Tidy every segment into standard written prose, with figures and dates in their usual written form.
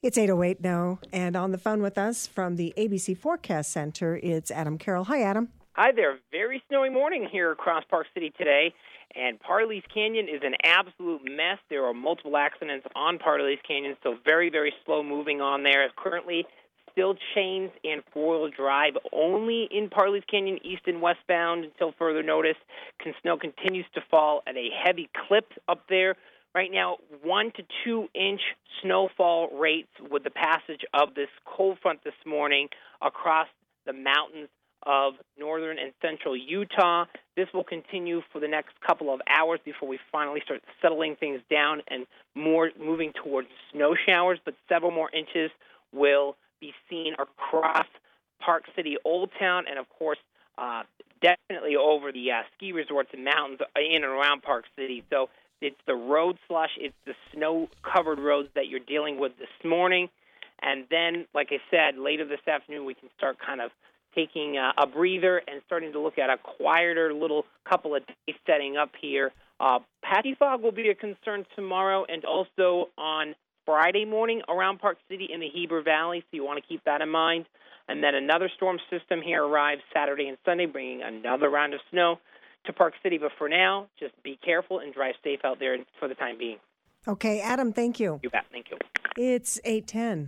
It's 8:08 now, and on the phone with us from the ABC Forecast Center, it's Adam Carroll. Hi, Adam. Hi there. Very snowy morning here across Park City today, and Parley's Canyon is an absolute mess. There are multiple accidents on Parley's Canyon, so very, very slow moving on there. Currently, still chains and four-wheel drive only in Parley's Canyon, east and westbound until further notice. Snow continues to fall at a heavy clip up there. Right now, 1 to 2 inch snowfall rates with the passage of this cold front this morning across the mountains of northern and central Utah. This will continue for the next couple of hours before we finally start settling things down and more moving towards snow showers, but several more inches will be seen across Park City Old Town and, of course, definitely over the ski resorts and mountains in and around Park City. So it's the road slush, it's the snow-covered roads that you're dealing with this morning. And then, like I said, later this afternoon we can start kind of taking a breather and starting to look at a quieter little couple of days setting up here. Patchy fog will be a concern tomorrow and also on Friday morning around Park City in the Heber Valley, so you want to keep that in mind. And then another storm system here arrives Saturday and Sunday, bringing another round of snow to Park City. But for now, just be careful and drive safe out there for the time being. Okay, Adam, thank you. You bet. Thank you. It's 8:10.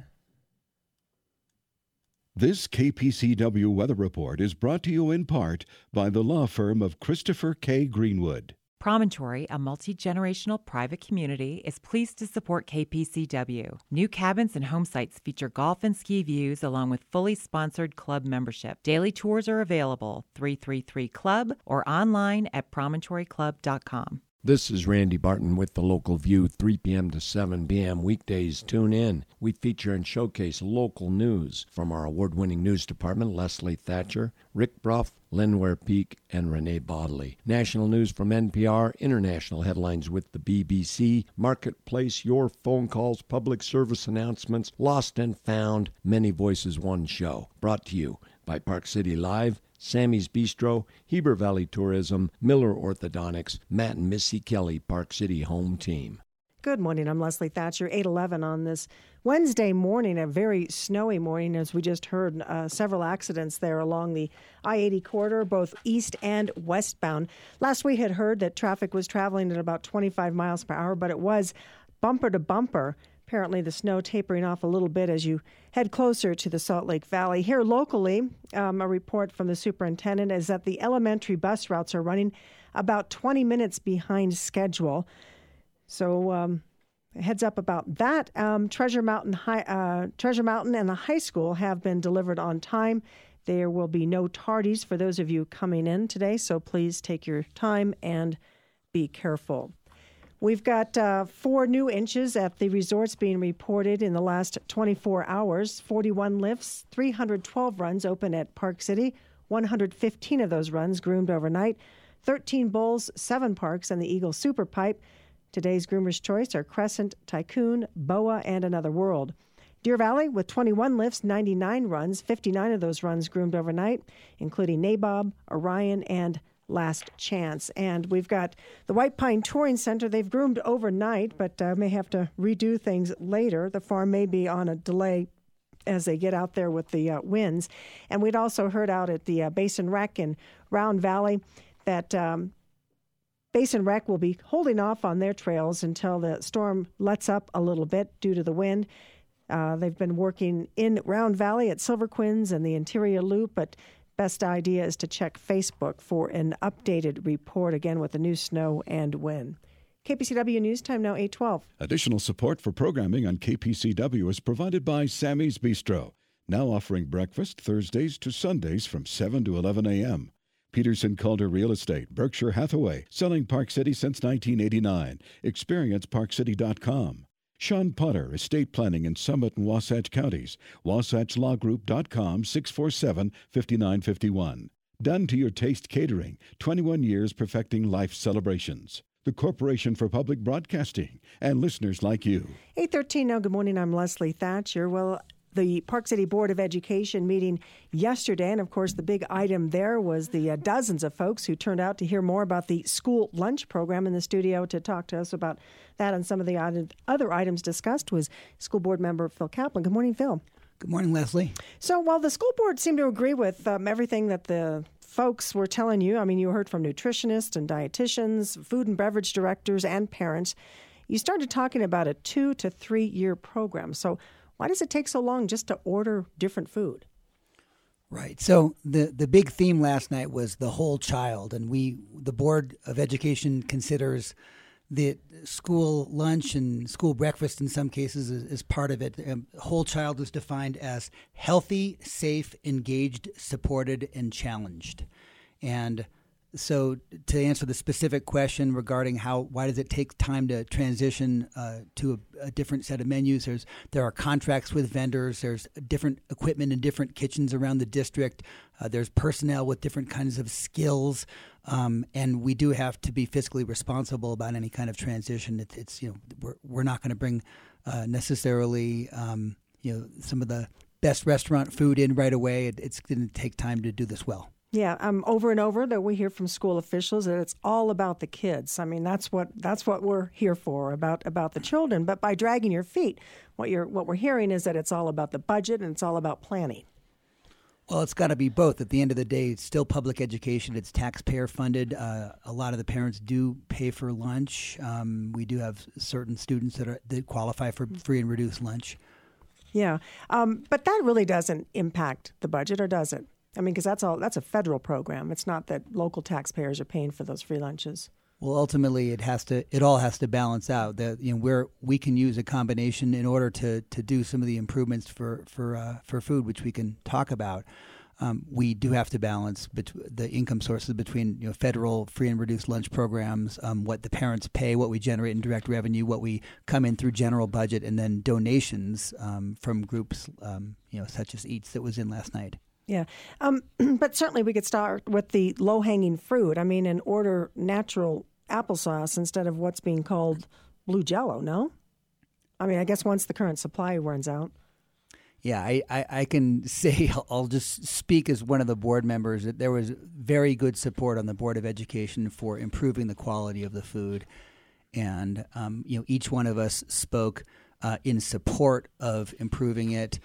This KPCW weather report is brought to you in part by the law firm of Christopher K. Greenwood. Promontory, a multi-generational private community, is pleased to support KPCW. New cabins and home sites feature golf and ski views along with fully sponsored club membership. Daily tours are available, 333 Club, or online at promontoryclub.com. This is Randy Barton with the Local View, 3 p.m. to 7 p.m. weekdays. Tune in. We feature and showcase local news from our award-winning news department, Leslie Thatcher, Rick Bruff, Linware Peak, and Renee Bodley. National news from NPR, international headlines with the BBC, Marketplace, your phone calls, public service announcements, lost and found, many voices, one show. Brought to you by Park City Live, Sammy's Bistro, Heber Valley Tourism, Miller Orthodontics, Matt and Missy Kelly, Park City Home Team. Good morning. I'm Leslie Thatcher, 8:11 on this Wednesday morning, a very snowy morning, as we just heard. Several accidents there along the I-80 corridor, both east and westbound. Last we had heard that traffic was traveling at about 25 miles per hour, but it was bumper to bumper. Apparently the snow tapering off a little bit as you head closer to the Salt Lake Valley. Here locally, a report from the superintendent is that the elementary bus routes are running about 20 minutes behind schedule. So heads up about that. Treasure Mountain and the high school have been delivered on time. There will be no tardies for those of you coming in today, so please take your time and be careful. We've got 4 new inches at the resorts being reported in the last 24 hours. 41 lifts, 312 runs open at Park City. 115 of those runs groomed overnight. 13 bowls, 7 parks, and the Eagle Super Pipe. Today's Groomer's Choice are Crescent, Tycoon, Boa, and Another World. Deer Valley with 21 lifts, 99 runs. 59 of those runs groomed overnight, including Nabob, Orion, and Last Chance. And we've got the White Pine Touring Center. They've groomed overnight, but may have to redo things later. The farm may be on a delay as they get out there with the winds. And we'd also heard out at the Basin Rec in Round Valley that Basin Rec will be holding off on their trails until the storm lets up a little bit due to the wind. They've been working in Round Valley at Silver Quins and the Interior Loop, but best idea is to check Facebook for an updated report, again, with the new snow and wind. KPCW News Time now 8:12. Additional support for programming on KPCW is provided by Sammy's Bistro, now offering breakfast Thursdays to Sundays from 7 to 11 a.m. Peterson Calder Real Estate, Berkshire Hathaway, selling Park City since 1989. Experience parkcity.com. Sean Potter, Estate Planning in Summit and Wasatch Counties. WasatchLawGroup.com, 647-5951. Done to Your Taste Catering, 21 years perfecting life celebrations. The Corporation for Public Broadcasting and listeners like you. 8:13 now. Good morning. I'm Leslie Thatcher. Well, the Park City Board of Education meeting yesterday, and of course the big item there was the dozens of folks who turned out to hear more about the school lunch program. In the studio to talk to us about that and some of the other items discussed was school board member Phil Kaplan. Good morning, Phil. Good morning, Leslie. So while the school board seemed to agree with everything that the folks were telling you, I mean, you heard from nutritionists and dietitians, food and beverage directors, and parents, you started talking about a 2 to 3 year program. So why does it take so long just to order different food? Right. So the big theme last night was the whole child, and the Board of Education considers the school lunch and school breakfast in some cases is part of it. Whole child is defined as healthy, safe, engaged, supported, and challenged. And so to answer the specific question regarding why does it take time to transition to a different set of menus, there are contracts with vendors, there's different equipment in different kitchens around the district, there's personnel with different kinds of skills, and we do have to be fiscally responsible about any kind of transition. We're not going to bring necessarily some of the best restaurant food in right away. It's going to take time to do this well. Yeah, over and over that we hear from school officials that it's all about the kids. I mean, that's what we're here for, about the children. But by dragging your feet, what we're hearing is that it's all about the budget and it's all about planning. Well, it's got to be both. At the end of the day, it's still public education. It's taxpayer funded. A lot of the parents do pay for lunch. We do have certain students that qualify for free and reduced lunch. Yeah, but that really doesn't impact the budget, or does it? I mean, because that's a federal program. It's not that local taxpayers are paying for those free lunches. Well, ultimately, it all has to balance out. Where we can use a combination in order to do some of the improvements for food, which we can talk about. We do have to balance the income sources between federal free and reduced lunch programs, what the parents pay, what we generate in direct revenue, what we come in through general budget, and then donations from groups such as Eats that was in last night. Yeah, but certainly we could start with the low-hanging fruit. I mean, and order natural applesauce instead of what's being called blue Jell-O, no? I mean, I guess once the current supply runs out. Yeah, I can say, I'll just speak as one of the board members, that there was very good support on the Board of Education for improving the quality of the food. And, each one of us spoke in support of improving it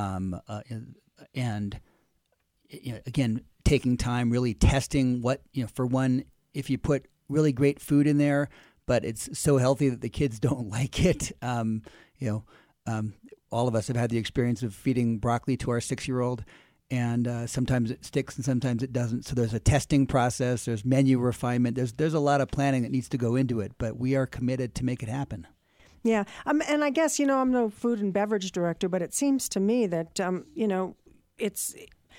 and again, taking time, really testing what, for one, if you put really great food in there, but it's so healthy that the kids don't like it, all of us have had the experience of feeding broccoli to our 6-year-old, and sometimes it sticks and sometimes it doesn't. So there's a testing process, there's menu refinement, there's a lot of planning that needs to go into it, but we are committed to make it happen. Yeah, and I guess, I'm no food and beverage director, but it seems to me that, it's...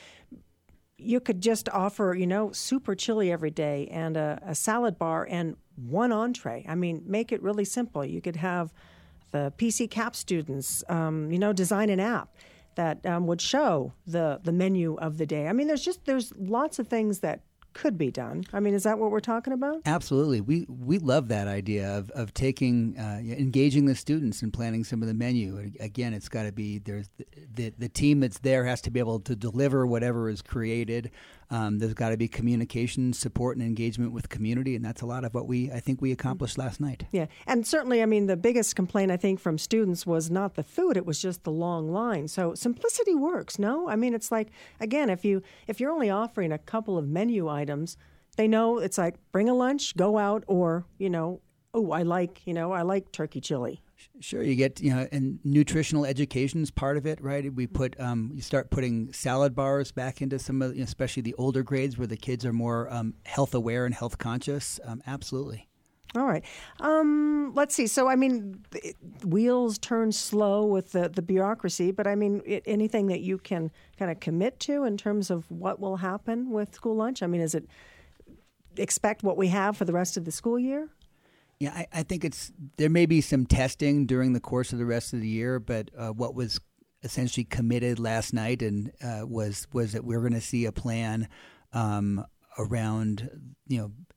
You could just offer, super chili every day and a salad bar and one entree. I mean, make it really simple. You could have the PC CAP students, design an app that would show the menu of the day. I mean, there's lots of things that could be done. I mean, is that what we're talking about? Absolutely. We love that idea of taking, engaging the students and planning some of the menu. Again, it's got to be, there's the team that's there has to be able to deliver whatever is created. There's got to be communication, support, and engagement with community, and that's a lot of what I think we accomplished last night. Yeah, and certainly, I mean, the biggest complaint, I think, from students was not the food, it was just the long line. So simplicity works, no? I mean, it's like, again, if you're only offering a couple of menu items, they know it's like, bring a lunch, go out, or, I like turkey chili. Sure, you get, and nutritional education is part of it, right? We put, you start putting salad bars back into some of, especially the older grades where the kids are more health aware and health conscious. Absolutely. All right. Let's see. So, I mean, wheels turn slow with the bureaucracy, but I mean, anything that you can kind of commit to in terms of what will happen with school lunch? I mean, is it expect what we have for the rest of the school year? Yeah, I think there may be some testing during the course of the rest of the year, but what was essentially committed last night and was that we're going to see a plan around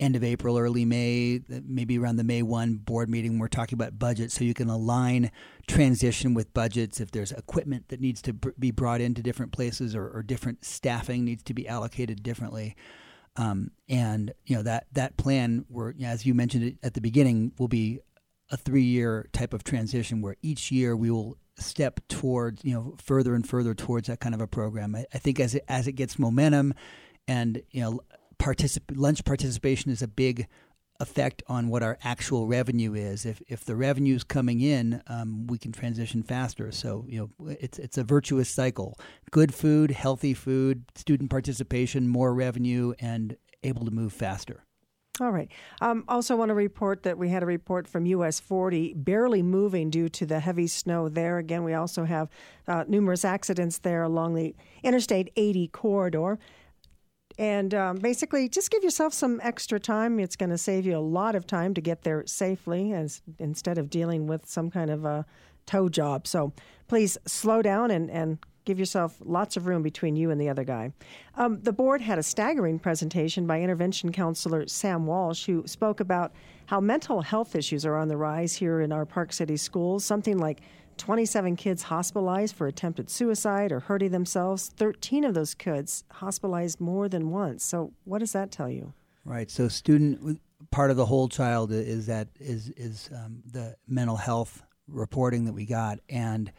end of April, early May, maybe around the May 1 board meeting, we're talking about budget, so you can align transition with budgets. If there's equipment that needs to be brought into different places, or different staffing needs to be allocated differently. And that plan, as you mentioned it at the beginning, will be a 3-year type of transition where each year we will step towards, further and further towards that kind of a program. I think as it gets momentum, and lunch participation is a big effect on what our actual revenue is. If the revenue is coming in, we can transition faster. So it's a virtuous cycle: good food, healthy food, student participation, more revenue, and able to move faster. All right. Also want to report that we had a report from US 40 barely moving due to the heavy snow there. Again, we also have numerous accidents there along the Interstate 80 corridor. And basically, just give yourself some extra time. It's going to save you a lot of time to get there safely, instead of dealing with some kind of a tow job. So please slow down and give yourself lots of room between you and the other guy. The board had a staggering presentation by intervention counselor Sam Walsh, who spoke about how mental health issues are on the rise here in our Park City schools. Something like 27 kids hospitalized for attempted suicide or hurting themselves. 13 of those kids hospitalized more than once. So what does that tell you? Right. So part of the whole child is the mental health reporting that we got. And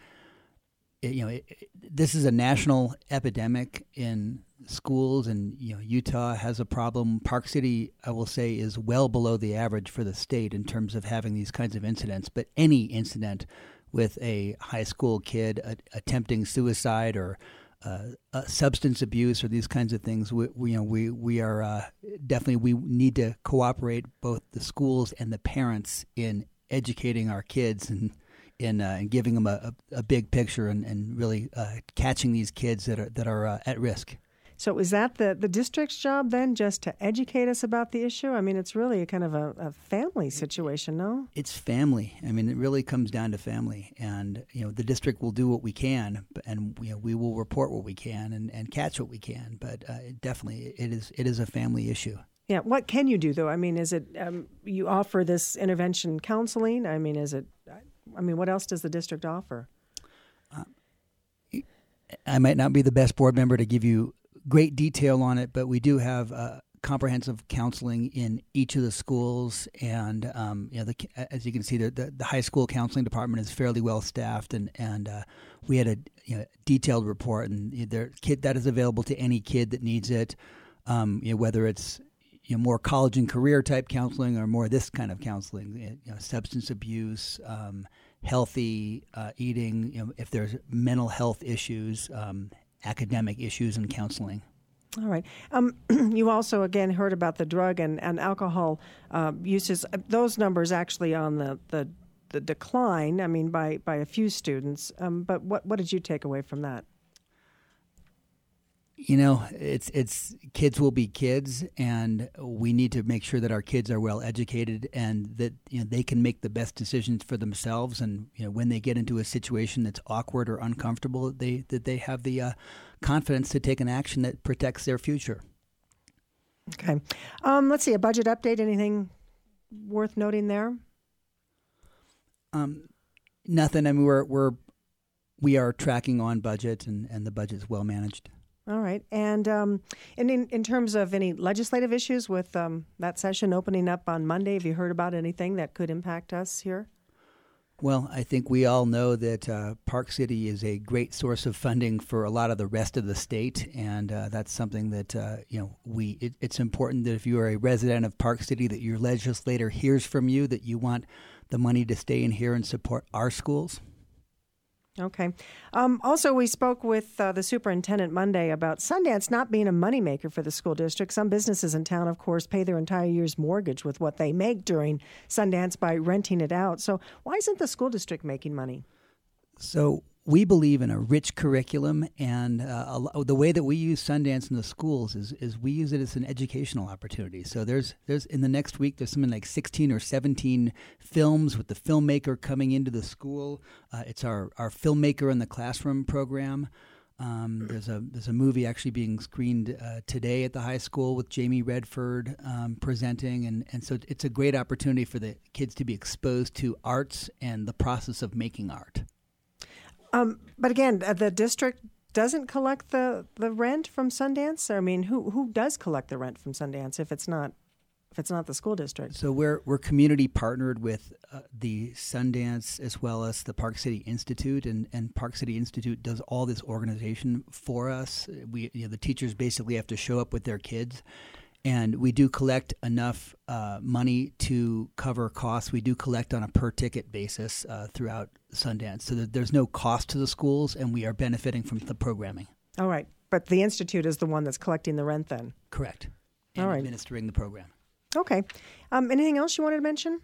this is a national epidemic in schools, and Utah has a problem. Park City, I will say, is well below the average for the state in terms of having these kinds of incidents. But any incident with a high school kid attempting suicide or substance abuse or these kinds of things, we are definitely, we need to cooperate, both the schools and the parents, in educating our kids and in giving them a big picture and really catching these kids that are at risk. So is that the district's job then, just to educate us about the issue? I mean, it's really a kind of a family situation, no? It's family. I mean, it really comes down to family. And, the district will do what we can, and we will report what we can and catch what we can. But definitely, it is a family issue. Yeah. What can you do, though? I mean, is it you offer this intervention counseling? I mean, what else does the district offer? I might not be the best board member to give you great detail on it, but we do have comprehensive counseling in each of the schools, and as you can see, the high school counseling department is fairly well staffed, and we had a detailed report, and that is available to any kid that needs it, whether it's more college and career type counseling or more this kind of counseling, substance abuse, healthy eating, if there's mental health issues, academic issues, and counseling. All right. You also, again, heard about the drug and alcohol uses. Those numbers actually on the decline, I mean, by a few students. But what did you take away from that? It's kids will be kids, and we need to make sure that our kids are well educated and that they can make the best decisions for themselves. And when they get into a situation that's awkward or uncomfortable, that they have the confidence to take an action that protects their future. Okay, let's see, a budget update. Anything worth noting there? Nothing. I mean, we are tracking on budget, and the budget is well managed. All right. And in terms of any legislative issues with that session opening up on Monday, have you heard about anything that could impact us here? Well, I think we all know that Park City is a great source of funding for a lot of the rest of the state, and that's something that it's important that if you are a resident of Park City, that your legislator hears from you that you want the money to stay in here and support our schools. Okay. Also, we spoke with the superintendent Monday about Sundance not being a moneymaker for the school district. Some businesses in town, of course, pay their entire year's mortgage with what they make during Sundance by renting it out. So why isn't the school district making money? So we believe in a rich curriculum, and the way that we use Sundance in the schools is we use it as an educational opportunity. So there's in the next week, there's something like 16 or 17 films with the filmmaker coming into the school. It's our Filmmaker in the Classroom program. There's a movie actually being screened today at the high school with Jamie Redford presenting, and so it's a great opportunity for the kids to be exposed to arts and the process of making art. But again, the district doesn't collect the rent from Sundance? I mean, who does collect the rent from Sundance if it's not the school district? So we're community partnered with the Sundance as well as the Park City Institute, and Park City Institute does all this organization for us. The teachers basically have to show up with their kids, and we do collect enough money to cover costs. We do collect on a per ticket basis throughout Sundance, so that there's no cost to the schools, and we are benefiting from the programming. All right, but the Institute is the one that's collecting the rent then? Correct. And all right. Administering the program. Okay. Anything else you wanted to mention?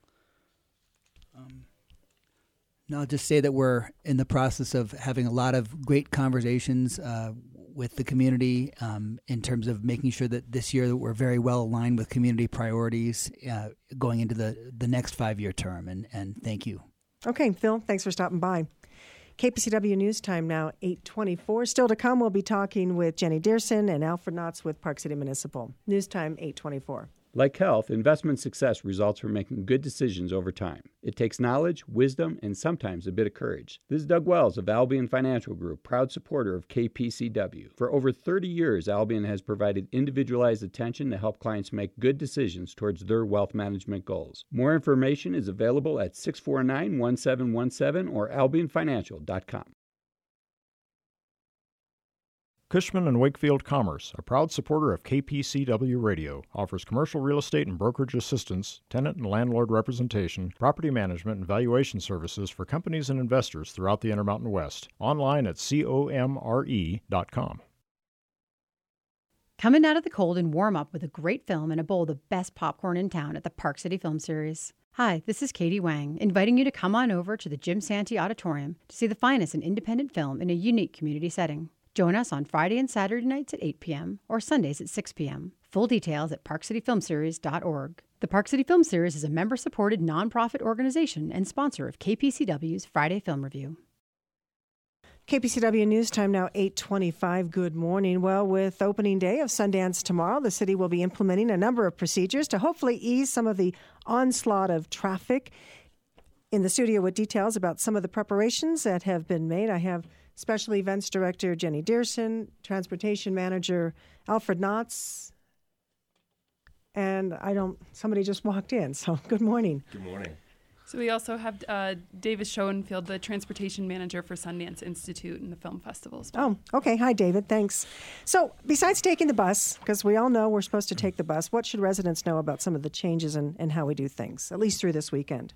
No, I'll just say that we're in the process of having a lot of great conversations with the community in terms of making sure that this year that we're very well aligned with community priorities going into the next 5-year term. And thank you. Okay, Phil, thanks for stopping by. KPCW News Time now, 8:24. Still to come, we'll be talking with Jenny Dearson and Alfred Knotts with Park City Municipal. News Time, 8:24. Like health, investment success results from making good decisions over time. It takes knowledge, wisdom, and sometimes a bit of courage. This is Doug Wells of Albion Financial Group, proud supporter of KPCW. For over 30 years, Albion has provided individualized attention to help clients make good decisions towards their wealth management goals. More information is available at 649-1717 or albionfinancial.com. Cushman & Wakefield Commerce, a proud supporter of KPCW Radio, offers commercial real estate and brokerage assistance, tenant and landlord representation, property management and valuation services for companies and investors throughout the Intermountain West. Online at comre.com. Come in out of the cold and warm up with a great film and a bowl of the best popcorn in town at the Park City Film Series. Hi, this is Katie Wang, inviting you to come on over to the Jim Santee Auditorium to see the finest in independent film in a unique community setting. Join us on Friday and Saturday nights at 8 p.m. or Sundays at 6 p.m. Full details at parkcityfilmseries.org. The Park City Film Series is a member-supported nonprofit organization and sponsor of KPCW's Friday Film Review. KPCW News Time now, 8:25. Good morning. Well, with opening day of Sundance tomorrow, the city will be implementing a number of procedures to hopefully ease some of the onslaught of traffic. In the studio with details about some of the preparations that have been made, I have Special Events Director Jenny Dearson, Transportation Manager Alfred Knotts, and somebody just walked in, so good morning. Good morning. So we also have Davis Schoenfield, the Transportation Manager for Sundance Institute and the Film Festival as well. Oh, okay. Hi, David. Thanks. So besides taking the bus, because we all know we're supposed to take the bus, what should residents know about some of the changes and how we do things, at least through this weekend?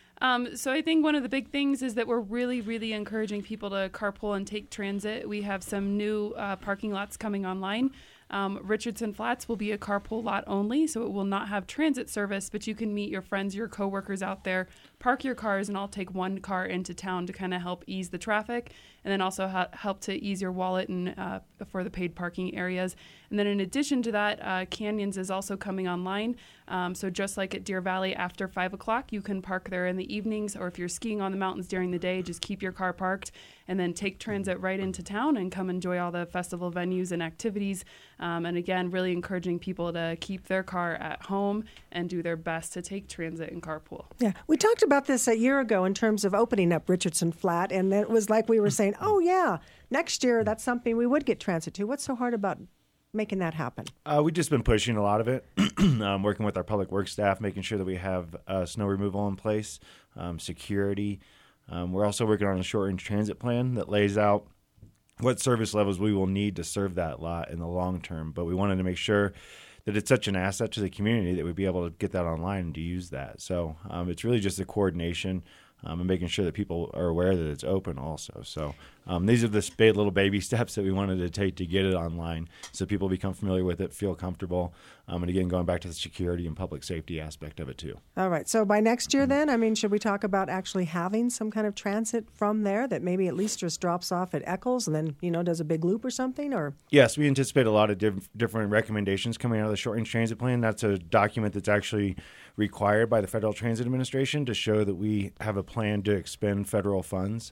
So I think one of the big things is that we're really, really encouraging people to carpool and take transit. We have some new parking lots coming online. Richardson Flats will be a carpool lot only, so it will not have transit service, but you can meet your friends, your coworkers out there, park your cars, and I'll take one car into town to kind of help ease the traffic, and then also help to ease your wallet and for the paid parking areas. And then in addition to that, Canyons is also coming online. So just like at Deer Valley, after 5 o'clock, you can park there in the evenings, or if you're skiing on the mountains during the day, just keep your car parked and then take transit right into town and come enjoy all the festival venues and activities. And again, really encouraging people to keep their car at home and do their best to take transit and carpool. Yeah, we talked about this a year ago in terms of opening up Richardson Flat, and it was like we were saying, oh yeah, next year that's something we would get transit to. What's so hard about making that happen? We've just been pushing a lot of it, working with our public works staff, making sure that we have snow removal in place, security. We're also working on a short-range transit plan that lays out what service levels we will need to serve that lot in the long term. But we wanted to make sure that it's such an asset to the community that we'd be able to get that online and to use that. So it's really just the coordination and making sure that people are aware that it's open also. So these are the little baby steps that we wanted to take to get it online so people become familiar with it, feel comfortable, and again, going back to the security and public safety aspect of it too. All right. So by next year then, should we talk about actually having some kind of transit from there that maybe at least just drops off at Eccles and then, does a big loop or something? Or yes, we anticipate a lot of different recommendations coming out of the short-range transit plan. That's a document that's actually required by the Federal Transit Administration to show that we have a plan to expend federal funds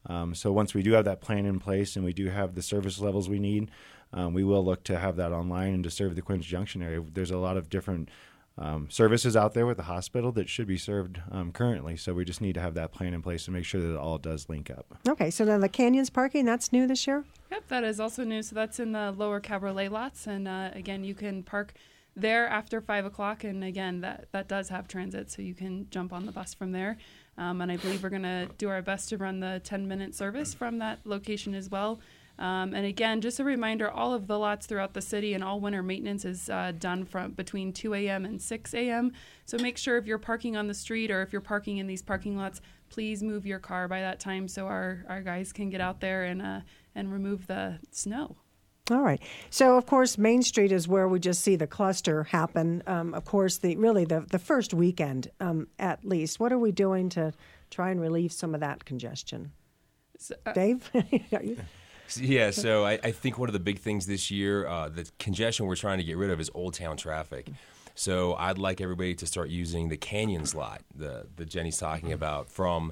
So once we do have that plan in place and we do have the service levels we need, we will look to have that online and to serve the Quincy Junction area. There's a lot of different services out there with the hospital that should be served currently. So we just need to have that plan in place to make sure that it all does link up. Okay, so then the Canyons parking, that's new this year? Yep, that is also new. So that's in the lower cabriolet lots. And again, you can park there after 5 o'clock. And again, that does have transit, so you can jump on the bus from there. And I believe we're going to do our best to run the 10-minute service from that location as well. And again, just a reminder, all of the lots throughout the city and all winter maintenance is done from between 2 a.m. and 6 a.m. So make sure if you're parking on the street or if you're parking in these parking lots, please move your car by that time so our guys can get out there and remove the snow. All right. So, of course, Main Street is where we just see the cluster happen. Of course, the first weekend, at least. What are we doing to try and relieve some of that congestion? So, Dave? Yeah, so I think one of the big things this year, the congestion we're trying to get rid of is Old Town traffic. So I'd like everybody to start using the Canyons lot that Jenny's talking about. From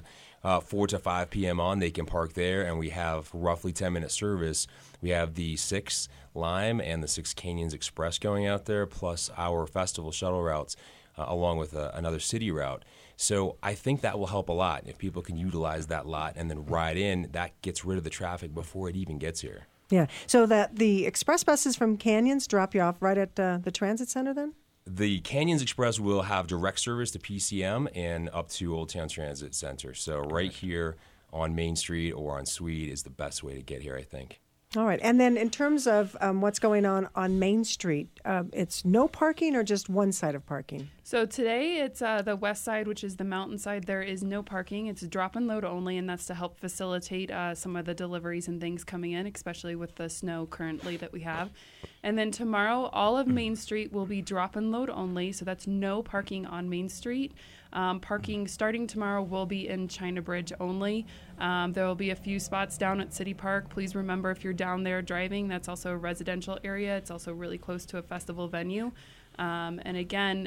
4 to 5 p.m. on, they can park there, and we have roughly 10-minute service. We have the 6 Lime and the 6 Canyons Express going out there, plus our festival shuttle routes, along with another city route. So I think that will help a lot. If people can utilize that lot and then ride in, that gets rid of the traffic before it even gets here. Yeah. So that the express buses from Canyons drop you off right at the transit center then? The Canyons Express will have direct service to PCM and up to Old Town Transit Center. So right here on Main Street or on Swede is the best way to get here, I think. All right. And then in terms of what's going on Main Street, it's no parking or just one side of parking? So today it's the west side, which is the mountain side. There is no parking. It's drop and load only, and that's to help facilitate some of the deliveries and things coming in, especially with the snow currently that we have. And then tomorrow, all of Main Street will be drop and load only, so that's no parking on Main Street. Parking starting tomorrow will be in China Bridge only. There will be a few spots down at City Park. Please remember, if you're down there driving, that's also a residential area. It's also really close to a festival venue. And again,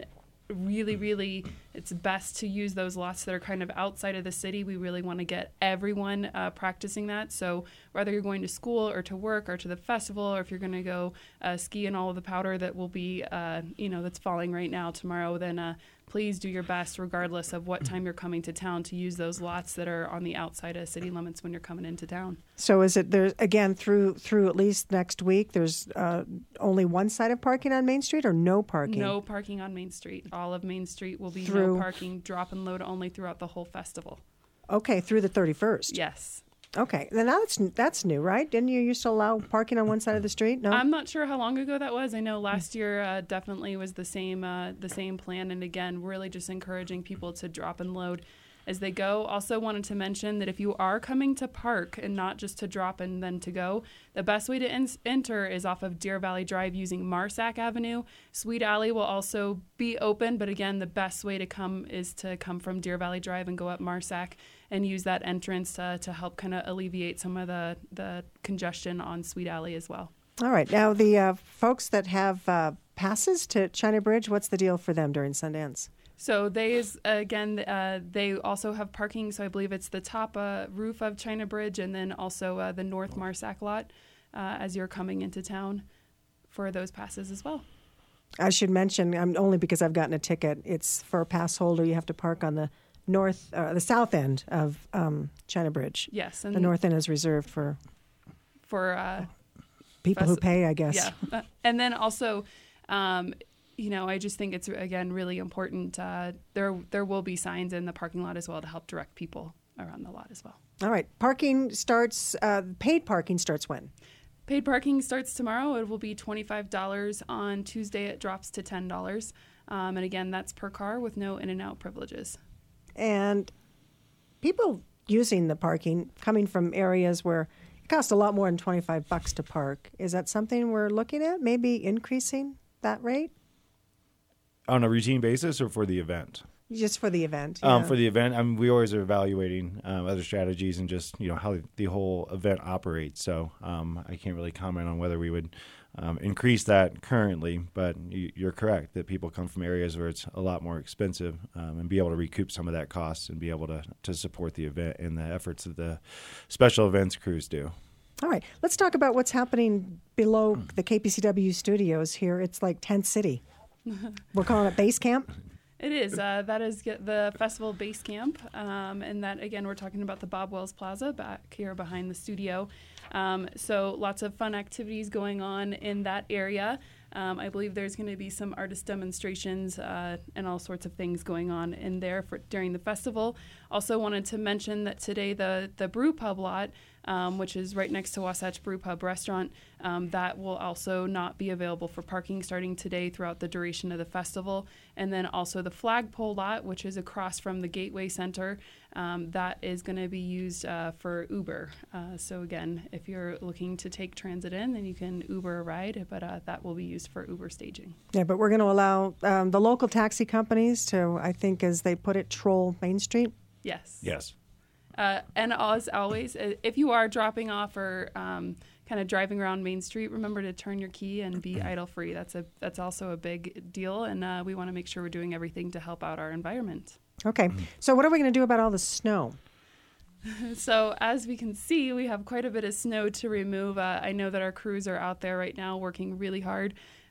really, it's best to use those lots that are kind of outside of the city. We really want to get everyone practicing that. So whether you're going to school or to work or to the festival, or if you're going to go ski in all of the powder that will be, that's falling right now tomorrow, then please do your best, regardless of what time you're coming to town, to use those lots that are on the outside of city limits when you're coming into town. So is it there again through at least next week? There's only one side of parking on Main Street, or no parking? No parking on Main Street. All of Main Street will be no parking, drop and load only throughout the whole festival. Okay, through the 31st. Yes. Okay, then that's new, right? Didn't you used to allow parking on one side of the street? No, I'm not sure how long ago that was. I know last year definitely was the same plan, and again, really just encouraging people to drop and load as they go. Also wanted to mention that if you are coming to park and not just to drop and then to go, the best way to enter is off of Deer Valley Drive using Marsack Avenue. Sweet Alley will also be open, but again, the best way to come is to come from Deer Valley Drive and go up Marsack and use that entrance to help kind of alleviate some of the congestion on Sweet Alley as well. All right. Now, the folks that have passes to China Bridge, what's the deal for them during Sundance? So they also have parking. So I believe it's the top roof of China Bridge, and then also the North Marsack lot as you're coming into town for those passes as well. I should mention, only because I've gotten a ticket, it's for a pass holder. You have to park on the the south end of China Bridge. Yes, and the north end is reserved for people who pay, I guess. Yeah, and then also. I just think it's, again, really important. There will be signs in the parking lot as well to help direct people around the lot as well. All right. Parking starts, paid parking starts when? Paid parking starts tomorrow. It will be $25. On Tuesday, it drops to $10. And again, that's per car with no in and out privileges. And people using the parking, coming from areas where it costs a lot more than $25 to park, is that something we're looking at, maybe increasing that rate? On a routine basis or for the event? Just for the event. Yeah. For the event, we always are evaluating other strategies and just how the whole event operates. So I can't really comment on whether we would increase that currently, but you're correct that people come from areas where it's a lot more expensive, and be able to recoup some of that cost and be able to support the event and the efforts that the special events crews do. All right, let's talk about what's happening below the KPCW studios here. It's like Tent City. We're calling it Base Camp. It is. That is the festival base camp. And that, again, we're talking about the Bob Wells Plaza back here behind the studio. So lots of fun activities going on in that area. I believe there's going to be some artist demonstrations and all sorts of things going on in there during the festival. Also wanted to mention that today the Brew Pub lot, which is right next to Wasatch Brew Pub restaurant, that will also not be available for parking starting today throughout the duration of the festival. And then also the Flagpole lot, which is across from the Gateway Center, that is going to be used for Uber. So again, if you're looking to take transit in, then you can Uber a ride, but that will be used for Uber staging. Yeah, but we're going to allow the local taxi companies to, I think as they put it, troll Main Street. Yes. Yes. And as always, if you are dropping off or kind of driving around Main Street, remember to turn your key and be idle free. That's also a big deal, and we want to make sure we're doing everything to help out our environment. Okay. So what are we going to do about all the snow? So as we can see, we have quite a bit of snow to remove. I know that our crews are out there right now working really hard,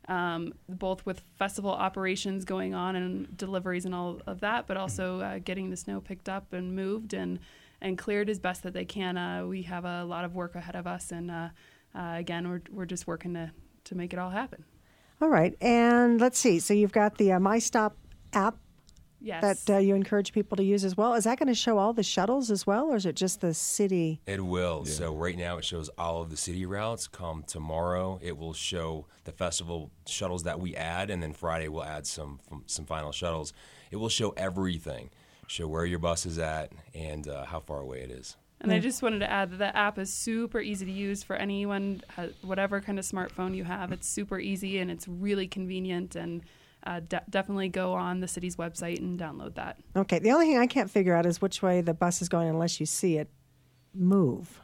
both with festival operations going on and deliveries and all of that, but also getting the snow picked up and moved and cleared as best that they can. We have a lot of work ahead of us, and again, we're just working to make it all happen. All right, and let's see. So you've got the MyStop app. Yes. That you encourage people to use as well. Is that going to show all the shuttles as well, or is it just the city? It will. Yeah. So right now it shows all of the city routes. Come tomorrow, it will show the festival shuttles that we add, and then Friday we'll add some final shuttles. It will show everything, show where your bus is at and how far away it is. And I just wanted to add that the app is super easy to use for anyone, whatever kind of smartphone you have. It's super easy and it's really convenient, and definitely go on the city's website and download that. Okay. The only thing I can't figure out is which way the bus is going unless you see it move.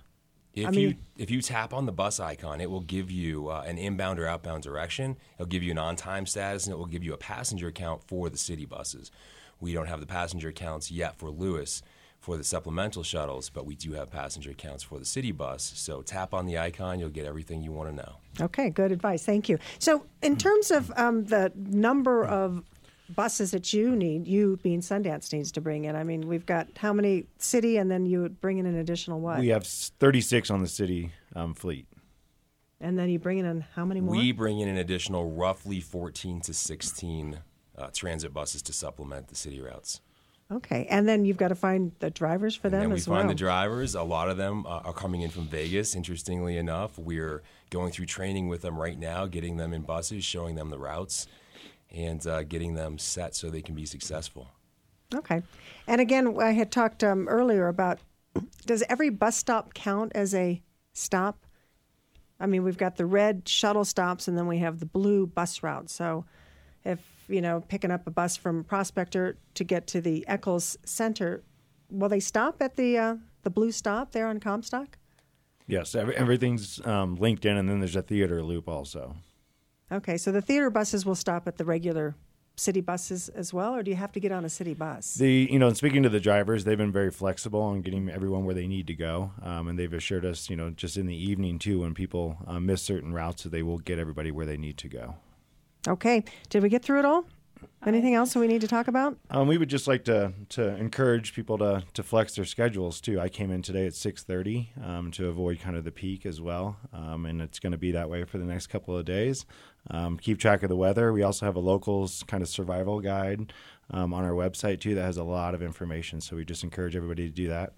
If you tap on the bus icon, it will give you an inbound or outbound direction. It'll give you an on-time status, and it will give you a passenger account for the city buses. We don't have the passenger accounts yet for Lewis for the supplemental shuttles, but we do have passenger accounts for the city bus. So tap on the icon, you'll get everything you want to know. Okay, good advice. Thank you. So in terms of the number of buses that you need, you being Sundance needs to bring in, I mean, we've got how many city, and then you would bring in an additional what? We have 36 on the city fleet. And then you bring in how many more? We bring in an additional roughly 14 to 16 transit buses to supplement the city routes. Okay, and then you've got to find the drivers for them as well. And then we find the drivers. A lot of them are coming in from Vegas, interestingly enough. We're going through training with them right now, getting them in buses, showing them the routes, and getting them set so they can be successful. Okay. And again, I had talked earlier about, does every bus stop count as a stop? I mean, we've got the red shuttle stops, and then we have the blue bus route. So if picking up a bus from Prospector to get to the Eccles Center, will they stop at the blue stop there on Comstock? Yes, everything's linked in, and then there's a theater loop also. Okay, so the theater buses will stop at the regular city buses as well, or do you have to get on a city bus? And speaking to the drivers, they've been very flexible on getting everyone where they need to go, and they've assured us, just in the evening too, when people miss certain routes, so they will get everybody where they need to go. Okay. Did we get through it all? Anything else that we need to talk about? We would just like to encourage people to flex their schedules, too. I came in today at 6:30 to avoid kind of the peak as well, and it's going to be that way for the next couple of days. Keep track of the weather. We also have a locals kind of survival guide on our website, too, that has a lot of information, so we just encourage everybody to do that.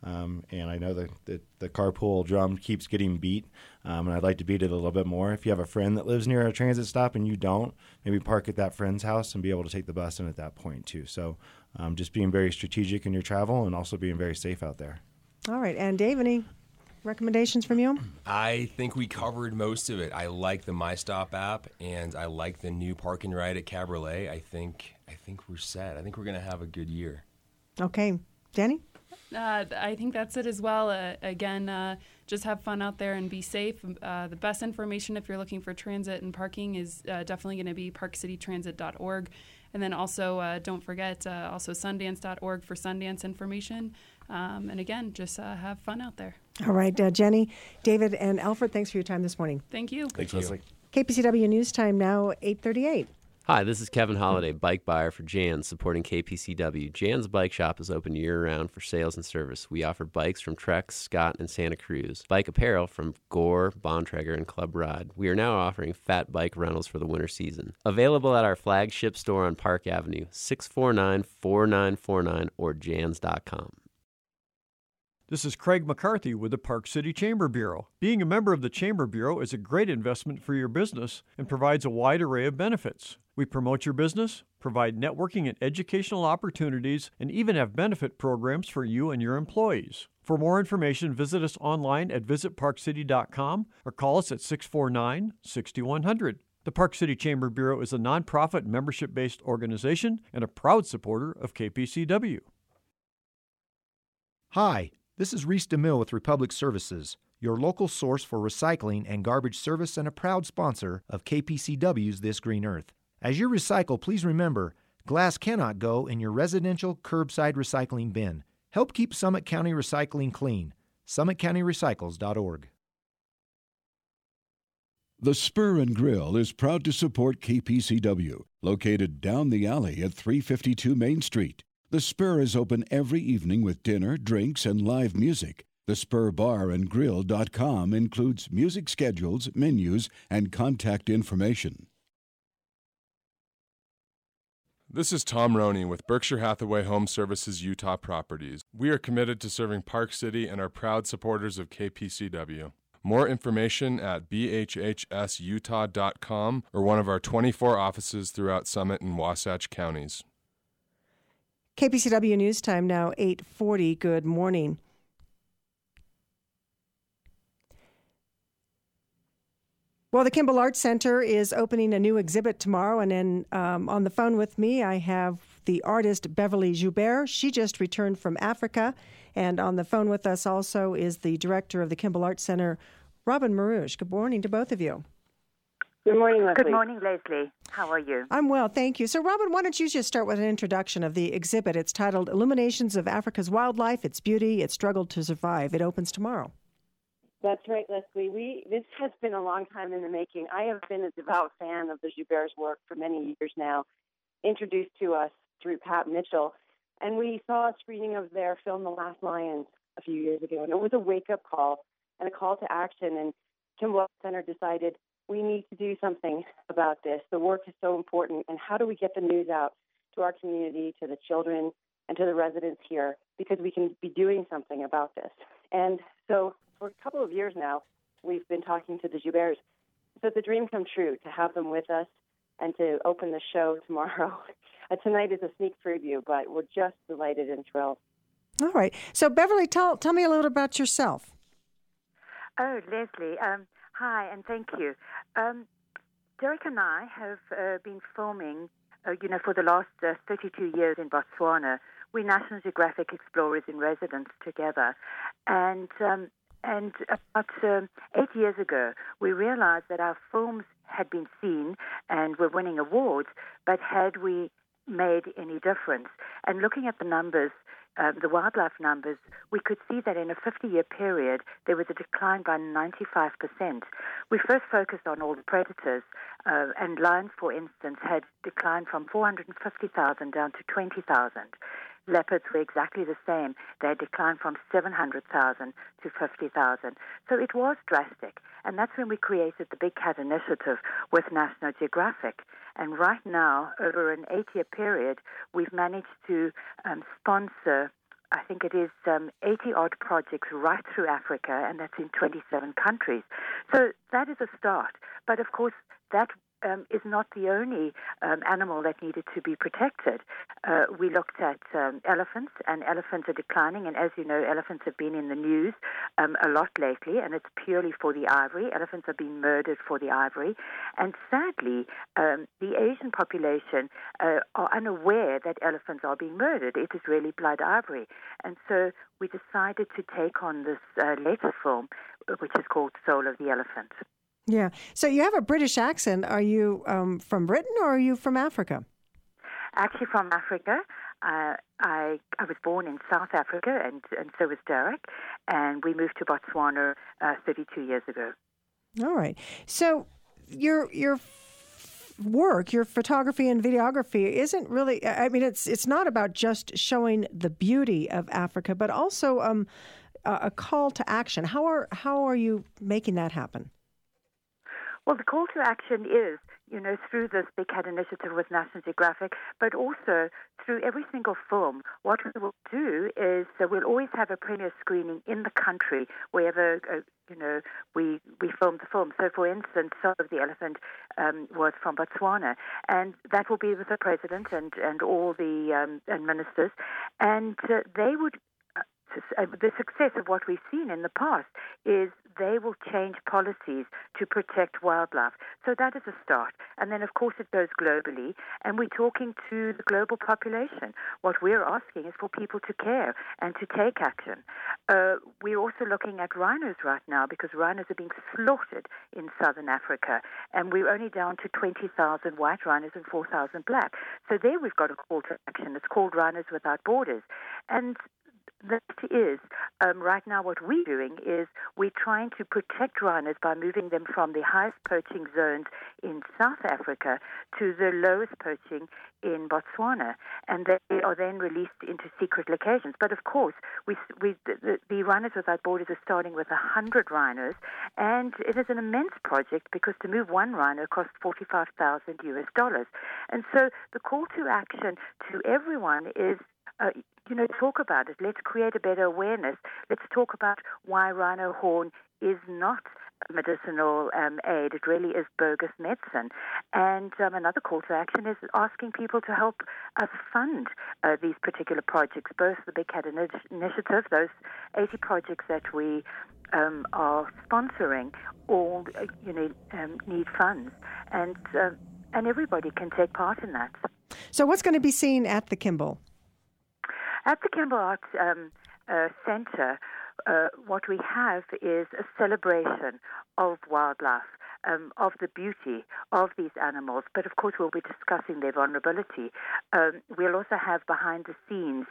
And I know that the carpool drum keeps getting beat, and I'd like to beat it a little bit more. If you have a friend that lives near a transit stop and you don't, maybe park at that friend's house and be able to take the bus in at that point too. So just being very strategic in your travel and also being very safe out there. All right. And Dave, any recommendations from you? I think we covered most of it. I like the MyStop app, and I like the new park and ride at Cabriolet. I think we're set. I think we're going to have a good year. Okay. Danny? I think that's it as well. Again, just have fun out there and be safe. The best information if you're looking for transit and parking is definitely going to be parkcitytransit.org. And then also, don't forget, also Sundance.org for Sundance information. And again, just have fun out there. All right, Jenny, David, and Alfred, thanks for your time this morning. Thank you. Thank you. Leslie. KPCW News Time now, 8:38. Hi, this is Kevin Holliday, bike buyer for Jan's, supporting KPCW. Jan's Bike Shop is open year-round for sales and service. We offer bikes from Trex, Scott, and Santa Cruz. Bike apparel from Gore, Bontrager, and Club Rod. We are now offering fat bike rentals for the winter season. Available at our flagship store on Park Avenue, 649-4949 or jans.com. This is Craig McCarthy with the Park City Chamber Bureau. Being a member of the Chamber Bureau is a great investment for your business and provides a wide array of benefits. We promote your business, provide networking and educational opportunities, and even have benefit programs for you and your employees. For more information, visit us online at visitparkcity.com or call us at 649-6100. The Park City Chamber Bureau is a nonprofit membership-based organization and a proud supporter of KPCW. Hi, this is Reese DeMille with Republic Services, your local source for recycling and garbage service and a proud sponsor of KPCW's This Green Earth. As you recycle, please remember, glass cannot go in your residential curbside recycling bin. Help keep Summit County recycling clean. SummitCountyRecycles.org. The Spur and Grill is proud to support KPCW, located down the alley at 352 Main Street. The Spur is open every evening with dinner, drinks, and live music. The Spur Bar and Grill.com includes music schedules, menus, and contact information. This is Tom Roney with Berkshire Hathaway Home Services Utah Properties. We are committed to serving Park City and are proud supporters of KPCW. More information at bhhsutah.com or one of our 24 offices throughout Summit and Wasatch counties. KPCW News Time now, 8:40. Good morning. Well, the Kimball Arts Center is opening a new exhibit tomorrow, and then on the phone with me, I have the artist Beverly Joubert. She just returned from Africa, and on the phone with us also is the director of the Kimball Arts Center, Robin Marouche. Good morning to both of you. Good morning, Leslie. Good morning, Leslie. How are you? I'm well, thank you. So, Robin, why don't you just start with an introduction of the exhibit? It's titled Illuminations of Africa's Wildlife, Its Beauty, Its Struggle to Survive. It opens tomorrow. That's right, Leslie. This has been a long time in the making. I have been a devout fan of the Joubert's work for many years now, introduced to us through Pat Mitchell. And we saw a screening of their film, The Last Lions, a few years ago. And it was a wake-up call and a call to action. And Kimball Arts Center decided we need to do something about this. The work is so important. And how do we get the news out to our community, to the children, and to the residents here? Because we can be doing something about this. And so for a couple of years now, we've been talking to the Jouberts. So it's a dream come true to have them with us and to open the show tomorrow. Tonight is a sneak preview, but we're just delighted and thrilled. All right. So, Beverly, tell me a little about yourself. Oh, Leslie. Hi, and thank you. Derek and I have been filming, for the last 32 years in Botswana. We're National Geographic Explorers in Residence together. And about 8 years ago, we realized that our films had been seen and were winning awards, but had we made any difference? And looking at the numbers, the wildlife numbers, we could see that in a 50-year period, there was a decline by 95%. We first focused on all the predators, and lions, for instance, had declined from 450,000 down to 20,000. Leopards were exactly the same. They had declined from 700,000 to 50,000. So it was drastic. And that's when we created the Big Cat Initiative with National Geographic. And right now, over an 8-year period, we've managed to sponsor, I think it is 80-odd projects right through Africa, and that's in 27 countries. So that is a start. But of course, that is not the only animal that needed to be protected. We looked at elephants, and elephants are declining. And as you know, elephants have been in the news a lot lately, and it's purely for the ivory. Elephants are being murdered for the ivory. And sadly, the Asian population are unaware that elephants are being murdered. It is really blood ivory. And so we decided to take on this latest film, which is called Soul of the Elephant. Yeah. So you have a British accent. Are you from Britain or are you from Africa? Actually from Africa. I was born in South Africa, and so was Derek, and we moved to Botswana 32 years ago. All right. So your work, your photography and videography isn't really, I mean, it's not about just showing the beauty of Africa, but also a call to action. How are you making that happen? Well, the call to action is, through this Big Cat initiative with National Geographic, but also through every single film. What we will do is we'll always have a premiere screening in the country wherever, we film the film. So, for instance, Soul of the Elephant was from Botswana, and that will be with the president and all the and ministers, and they would. The success of what we've seen in the past is they will change policies to protect wildlife. So that is a start. And then, of course, it goes globally, and we're talking to the global population. What we're asking is for people to care and to take action. We're also looking at rhinos right now because rhinos are being slaughtered in southern Africa, and we're only down to 20,000 white rhinos and 4,000 black. So there we've got a call to action. It's called Rhinos Without Borders. And that is, right now what we're doing is we're trying to protect rhinos by moving them from the highest poaching zones in South Africa to the lowest poaching in Botswana, and they are then released into secret locations. But of course, the Rhinos Without Borders is starting with 100 rhinos, and it is an immense project because to move one rhino costs $45,000. And so the call to action to everyone is, talk about it. Let's create a better awareness. Let's talk about why rhino horn is not medicinal aid. It really is bogus medicine. And another call to action is asking people to help us fund these particular projects, both the Big Cat Initiative, those 80 projects that we are sponsoring, all need funds. And everybody can take part in that. So what's going to be seen at the Kimball? At the Kimball Arts Center, what we have is a celebration of wildlife, of the beauty of these animals, but of course we'll be discussing their vulnerability. We'll also have behind the scenes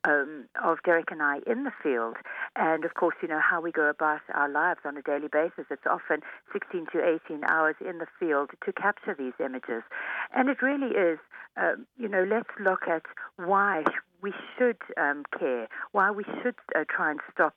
of Derek and I in the field, and of course, how we go about our lives on a daily basis. It's often 16 to 18 hours in the field to capture these images. And it really is, let's look at why we should care, why we should try and stop,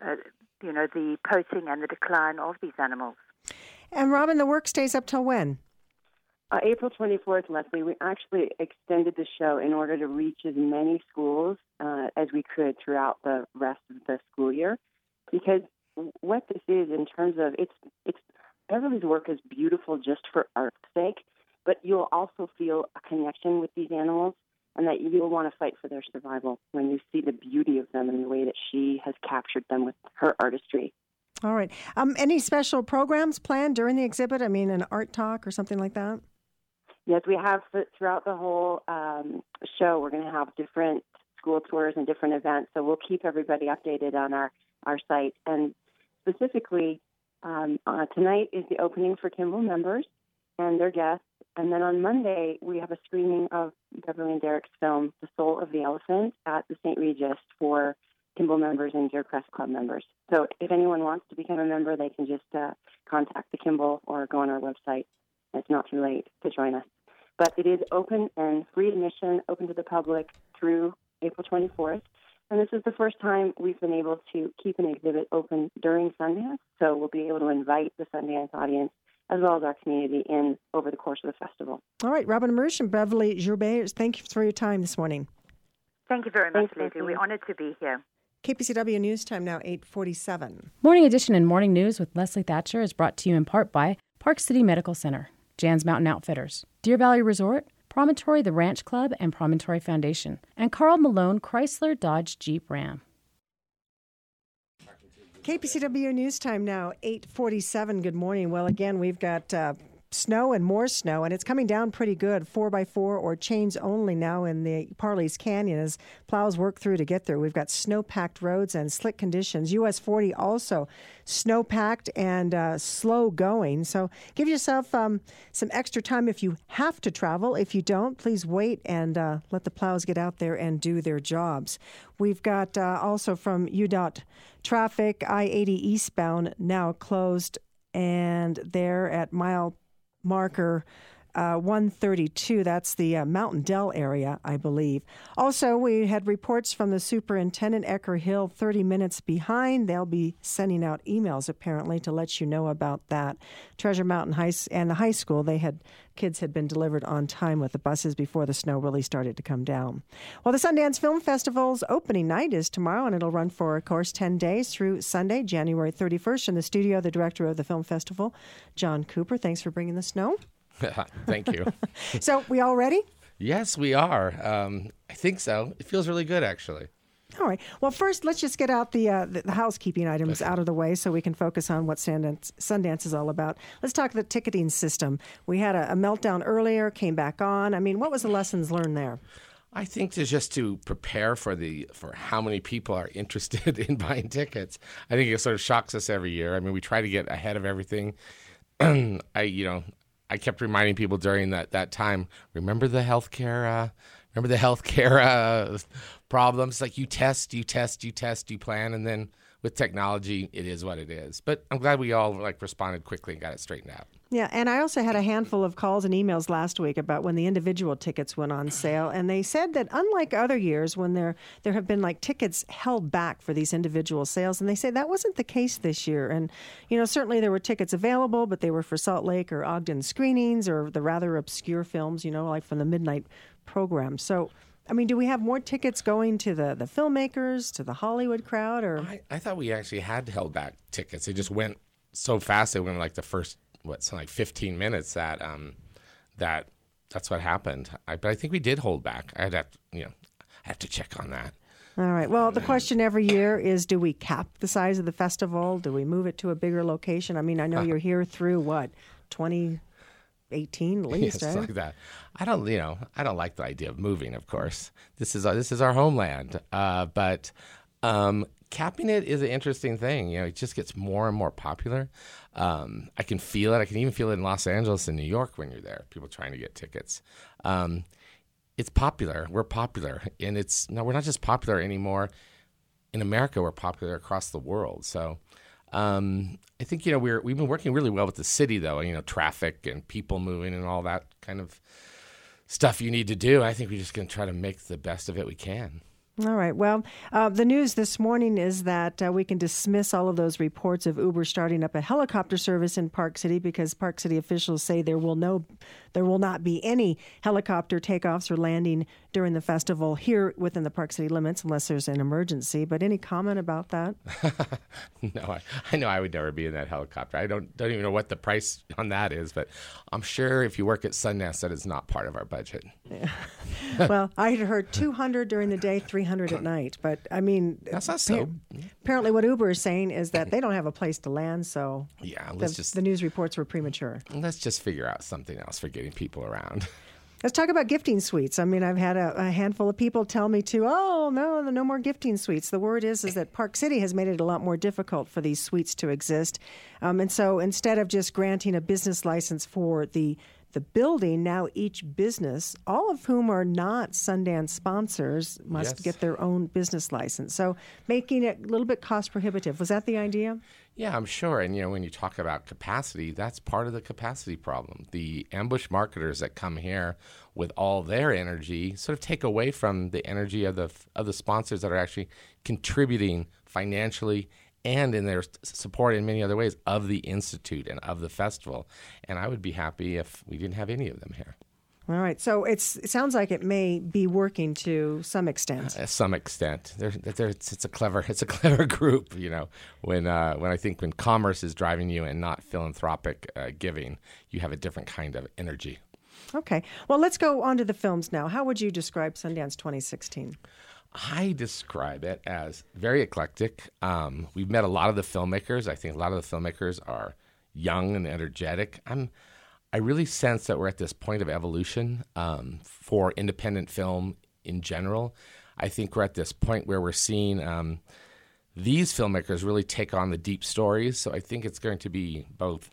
the poaching and the decline of these animals. And Robin, the work stays up till when? April 24th, Leslie. We actually extended the show in order to reach as many schools as we could throughout the rest of the school year, because what this is in terms of it's Beverly's work is beautiful just for art's sake, but you'll also feel a connection with these animals, and that you'll want to fight for their survival when you see the beauty of them and the way that she has captured them with her artistry. All right. Any special programs planned during the exhibit? I mean, an art talk or something like that? Yes, we have throughout the whole show. We're going to have different school tours and different events, so we'll keep everybody updated on our site. And specifically, tonight is the opening for Kimball members and their guests. And then on Monday, we have a screening of Beverly and Derek's film, The Soul of the Elephant, at the St. Regis for Kimball members and Deer Crest Club members. So if anyone wants to become a member, they can just contact the Kimball or go on our website. It's not too late to join us. But it is open and free admission, open to the public through April 24th. And this is the first time we've been able to keep an exhibit open during Sundance. So we'll be able to invite the Sundance audience as well as our community in over the course of the festival. All right, Robin Marsh and Beverly Joubert, thank you for your time this morning. Thank you very much, Lizzie. We're honored to be here. KPCW News Time now 8:47. Morning Edition and Morning News with Leslie Thatcher is brought to you in part by Park City Medical Center. Jan's Mountain Outfitters, Deer Valley Resort, Promontory the Ranch Club and Promontory Foundation, and Carl Malone Chrysler Dodge Jeep Ram. KPCW News Time now, 8:47. Good morning. Well, again, we've got snow and more snow, and it's coming down pretty good, 4x4 or chains only now in the Parley's Canyon as plows work through to get there. We've got snow-packed roads and slick conditions. US 40 also snow-packed and slow going. So give yourself some extra time if you have to travel. If you don't, please wait and let the plows get out there and do their jobs. We've got also from UDOT traffic, I-80 eastbound now closed, and there at mile marker 132. That's the Mountain Dell area, I believe. Also, we had reports from the superintendent, Ecker Hill, 30 minutes behind. They'll be sending out emails, apparently, to let you know about that. Treasure Mountain and the high school, kids had been delivered on time with the buses before the snow really started to come down. Well, the Sundance Film Festival's opening night is tomorrow, and it'll run for, of course, 10 days through Sunday, January 31st. In the studio, the director of the film festival, John Cooper. Thanks for bringing the snow. Thank you. So, we all ready? Yes, we are. I think so. It feels really good, actually. All right. Well, first, let's just get out the housekeeping items out of the way so we can focus on what Sundance is all about. Let's talk the ticketing system. We had a meltdown earlier, came back on. I mean, what was the lessons learned there? I think just to prepare for how many people are interested in buying tickets. I think it sort of shocks us every year. I mean, we try to get ahead of everything. I kept reminding people during that time, remember the healthcare problems? Like you test, you plan, and then with technology, it is what it is. But I'm glad we all responded quickly and got it straightened out. Yeah, and I also had a handful of calls and emails last week about when the individual tickets went on sale, and they said that unlike other years when there have been tickets held back for these individual sales, and they say that wasn't the case this year. And certainly there were tickets available, but they were for Salt Lake or Ogden screenings or the rather obscure films, like from the midnight program. So, I mean, do we have more tickets going to the filmmakers, to the Hollywood crowd, or? I thought we actually had held back tickets. They just went so fast. They went the first 15 minutes that's what happened. But I think we did hold back. I have to check on that. All right. Well, the question every year is, do we cap the size of the festival? Do we move it to a bigger location? I mean, I know you're here through 2018 at least, yes, right? Like that. I don't like the idea of moving, of course. This is our homeland. But capping it is an interesting thing. It just gets more and more popular. I can feel it. I can even feel it in Los Angeles and New York when you're there, people trying to get tickets. It's popular. We're popular. And we're not just popular anymore in America. We're popular across the world. So I think, we've been working really well with the city, though, traffic and people moving and all that kind of stuff you need to do. I think we're just going to try to make the best of it we can. All right. Well, the news this morning is that we can dismiss all of those reports of Uber starting up a helicopter service in Park City because Park City officials say there will not be any helicopter takeoffs or landing during the festival here within the Park City limits unless there's an emergency. But any comment about that? No, I know I would never be in that helicopter. I don't even know what the price on that is, but I'm sure if you work at Sundance, that is not part of our budget. Yeah. Well, I had heard 200 during the day, 300 at night. But, I mean, that's not so. Apparently what Uber is saying is that they don't have a place to land, so yeah, the news reports were premature. Let's just figure out something else for getting people around. Let's talk about gifting suites. I mean, I've had a handful of people tell me no more gifting suites. The word is that Park City has made it a lot more difficult for these suites to exist. And so instead of just granting a business license for the building, now each business, all of whom are not Sundance sponsors, must get their own business license. So making it a little bit cost prohibitive. Was that the idea? Yeah, I'm sure. And, when you talk about capacity, that's part of the capacity problem. The ambush marketers that come here with all their energy sort of take away from the energy of the sponsors that are actually contributing financially and in their support in many other ways of the Institute and of the festival. And I would be happy if we didn't have any of them here. All right. So it sounds like it may be working to some extent. Some extent. It's a clever group. When I think when commerce is driving you and not philanthropic giving, you have a different kind of energy. Okay. Well, let's go on to the films now. How would you describe Sundance 2016? I describe it as very eclectic. We've met a lot of the filmmakers. I think a lot of the filmmakers are young and energetic. I really sense that we're at this point of evolution for independent film in general. I think we're at this point where we're seeing these filmmakers really take on the deep stories. So I think it's going to be both,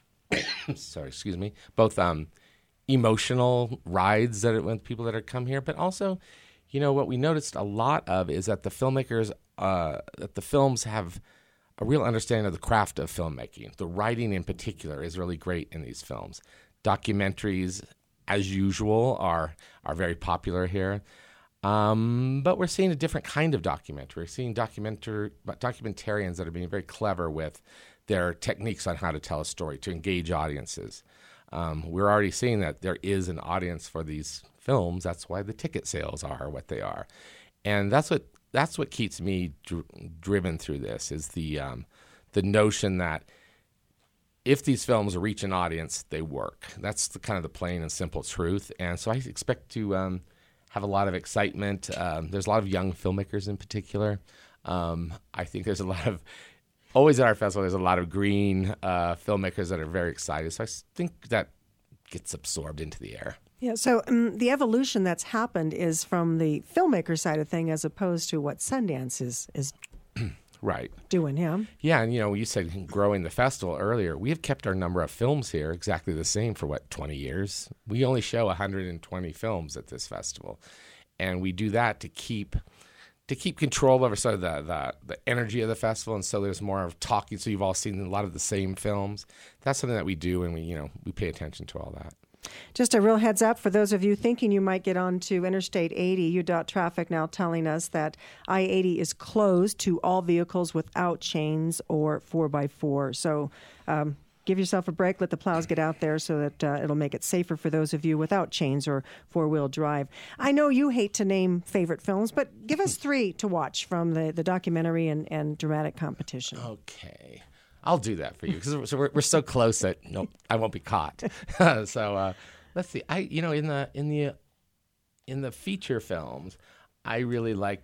both emotional rides with people that are come here, but also, what we noticed a lot of is that the filmmakers, that the films have a real understanding of the craft of filmmaking. The writing in particular is really great in these films. Documentaries, as usual, are very popular here. But we're seeing a different kind of documentary. We're seeing documentarians that are being very clever with their techniques on how to tell a story, to engage audiences. We're already seeing that there is an audience for these films. That's why the ticket sales are what they are. And that's what keeps me driven through this, is the notion that if these films reach an audience, they work. That's kind of the plain and simple truth. And so I expect to have a lot of excitement. There's a lot of young filmmakers in particular. I think there's always at our festival, there's a lot of green filmmakers that are very excited. So I think that gets absorbed into the air. Yeah, so the evolution that's happened is from the filmmaker side of thing as opposed to what Sundance is right. doing, yeah? Yeah, and you said growing the festival earlier. We have kept our number of films here exactly the same for, 20 years? We only show 120 films at this festival. And we do that to keep control over sort of the energy of the festival, and so there's more of talking, so you've all seen a lot of the same films. That's something that we do, and we pay attention to all that. Just a real heads up for those of you thinking you might get onto Interstate 80, UDOT traffic now telling us that I-80 is closed to all vehicles without chains or 4x4. So give yourself a break, let the plows get out there so that it'll make it safer for those of you without chains or four-wheel drive. I know you hate to name favorite films, but give us 3 to watch from the documentary and dramatic competition. Okay. I'll do that for you because we're so close that I won't be caught. So let's see. In the feature films, I really like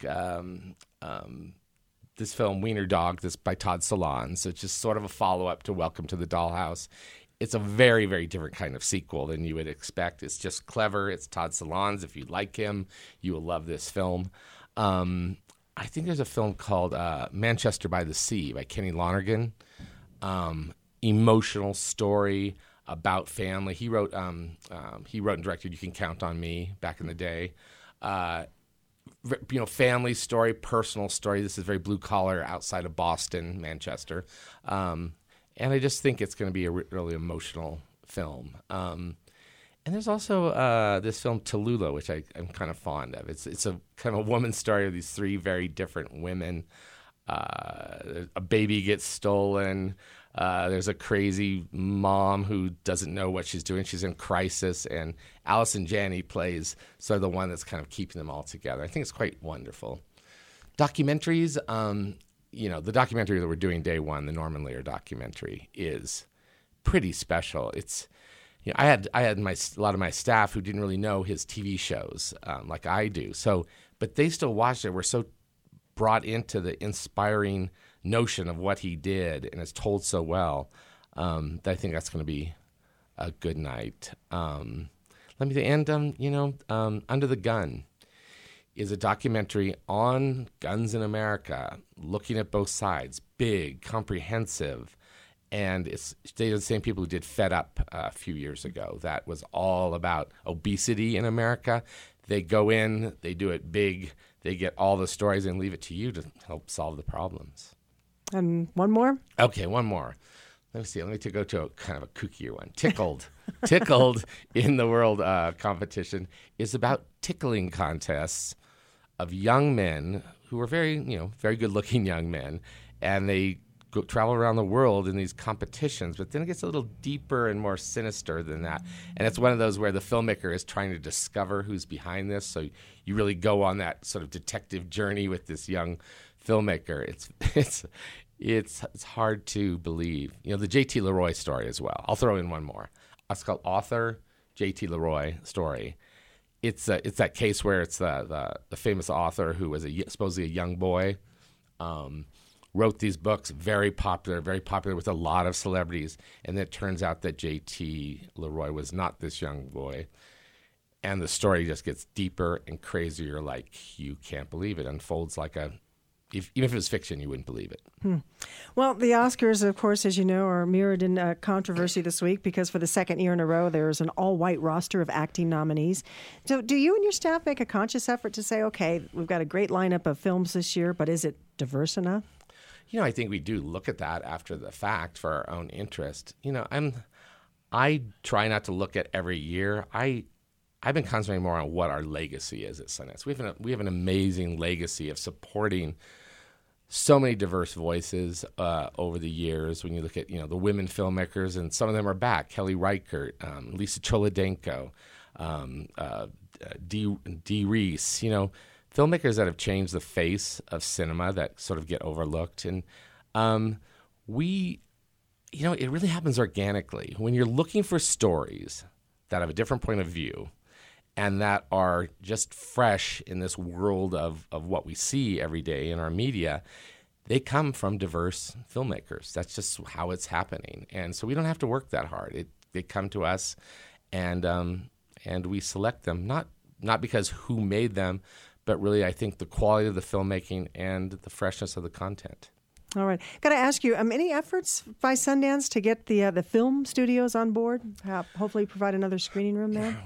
this film Wiener Dog. This by Todd Solondz. It's just sort of a follow up to Welcome to the Dollhouse. It's a very, very different kind of sequel than you would expect. It's just clever. It's Todd Solondz. If you like him, you will love this film. I think there's a film called Manchester by the Sea by Kenny Lonergan. Emotional story about family. He wrote and directed You Can Count on Me back in the day. Family story, personal story. This is very blue collar outside of Boston, Manchester. And I just think it's going to be a really emotional film. And there's also this film Tallulah, which I'm kind of fond of. It's a kind of a woman's story of these 3 very different women. A baby gets stolen. There's a crazy mom who doesn't know what she's doing. She's in crisis, and Allison Janney plays sort of the one that's kind of keeping them all together. I think it's quite wonderful. Documentaries, the documentary that we're doing day one, the Norman Lear documentary, is pretty special. It's I had a lot of my staff who didn't really know his TV shows like I do. So, but they still watched it. We're so brought into the inspiring notion of what he did, and it's told so well that I think that's going to be a good night. Under the Gun is a documentary on guns in America, looking at both sides, big, comprehensive, and it's the same people who did Fed Up a few years ago. That was all about obesity in America. They go in, they do it big, they get all the stories and leave it to you to help solve the problems. And one more? Okay, one more. Let me see. Let me go to a kind of a kookier one. Tickled. Tickled in the World competition is about tickling contests of young men who are very good-looking young men, and they travel around the world in these competitions, but then it gets a little deeper and more sinister than that. And it's one of those where the filmmaker is trying to discover who's behind this. So you really go on that sort of detective journey with this young filmmaker. It's hard to believe. You know, the J.T. Leroy story as well. I'll throw in one more. It's called Author J.T. Leroy Story. It's that case where it's the famous author who was supposedly a young boy, wrote these books, very popular with a lot of celebrities, and it turns out that J.T. Leroy was not this young boy. And the story just gets deeper and crazier, like you can't believe it. Unfolds like even if it was fiction, you wouldn't believe it. Well, the Oscars, of course, as you know, are mirrored in controversy this week because for the second year in a row, there's an all-white roster of acting nominees. So do you and your staff make a conscious effort to say, okay, we've got a great lineup of films this year, but is it diverse enough? You know, I think we do look at that after the fact for our own interest. You know, I try not to look at every year. I've been concentrating more on what our legacy is at Sundance. We have an amazing legacy of supporting so many diverse voices over the years. When you look at, you know, the women filmmakers, and some of them are back: Kelly Reichardt, Lisa Cholodenko, Dee Reese. You know, filmmakers that have changed the face of cinema that sort of get overlooked. And you know, it really happens organically when you're looking for stories that have a different point of view and that are just fresh in this world of what we see every day in our media. They come from diverse filmmakers. That's just how it's happening. And so we don't have to work that hard. They come to us, and we select them, not because who made them, but really I think the quality of the filmmaking and the freshness of the content. All right. Got to ask you, any efforts by Sundance to get the film studios on board? Hopefully provide another screening room there?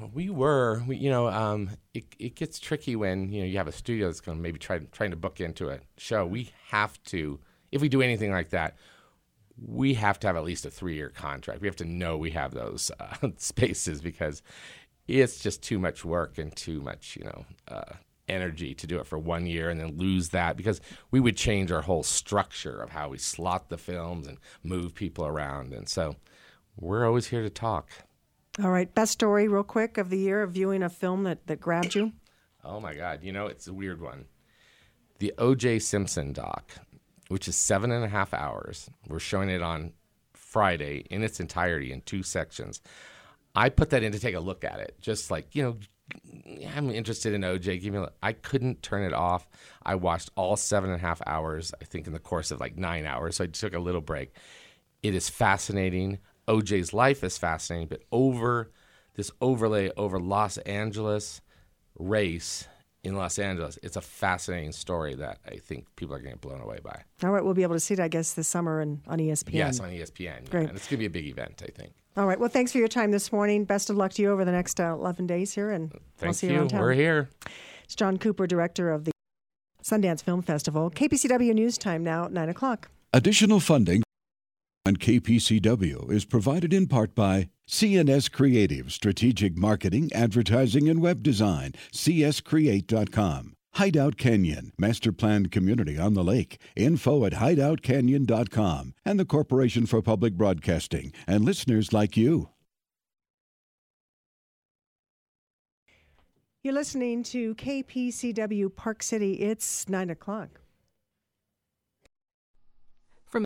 It gets tricky when, you know, you have a studio that's going to maybe trying to book into a show. We have to, if we do anything like that, we have to have at least a 3-year contract. We have to know we have those spaces, because it's just too much work and too much, energy to do it for 1 year and then lose that, because we would change our whole structure of how we slot the films and move people around. And so we're always here to talk. All right. Best story real quick of the year of viewing a film that grabbed you? Oh, my God. You know, it's a weird one. The O.J. Simpson doc, which is 7.5 hours. We're showing it on Friday in its entirety in 2 sections. I put that in to take a look at it, just like, you know, I'm interested in OJ. I couldn't turn it off. I watched all 7.5 hours, I think, in the course of like 9 hours. So I took a little break. It is fascinating. OJ's life is fascinating, but over this overlay over Los Angeles race in Los Angeles, it's a fascinating story that I think people are going to get blown away by. All right, we'll be able to see it, I guess, this summer on ESPN. Yes, on ESPN. Great. Yeah. And it's going to be a big event, I think. All right. Well, thanks for your time this morning. Best of luck to you over the next 11 days here, and I'll see you around town. We're here. It's John Cooper, director of the Sundance Film Festival. KPCW News Time now, 9 o'clock. Additional funding on KPCW is provided in part by CNS Creative, Strategic Marketing, Advertising, and Web Design, cscreate.com. Hideout Canyon, Master Planned Community on the Lake. Info at hideoutcanyon.com. And the Corporation for Public Broadcasting and listeners like you. You're listening to KPCW Park City. It's 9 o'clock.